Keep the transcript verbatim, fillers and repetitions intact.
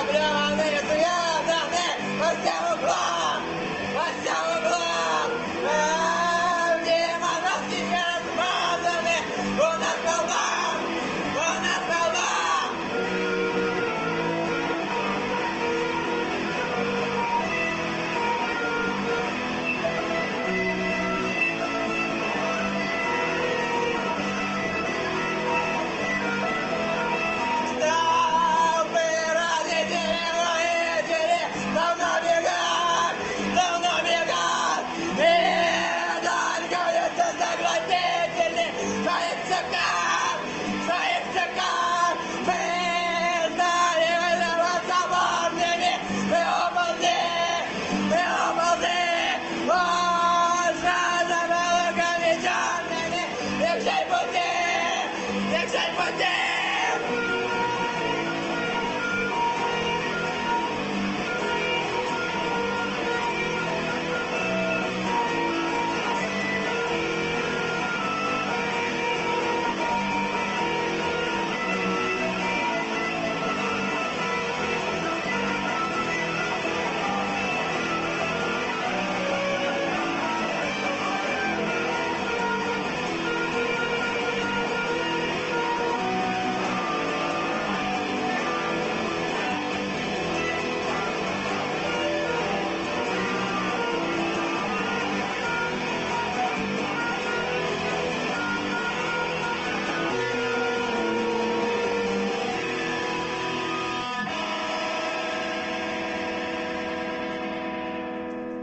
заплеванные звездами во всем углом, во всем углом. Демоновские размазаны у нас волнам, у нас волнам. Столпы родители, родители, давно бегут, давно бегут. И торгуются согласительны своих цехах, своих цехах. Мы стали свободными, мы уползли, мы уползли. Боже, за волками черными, легче пути, легче пути.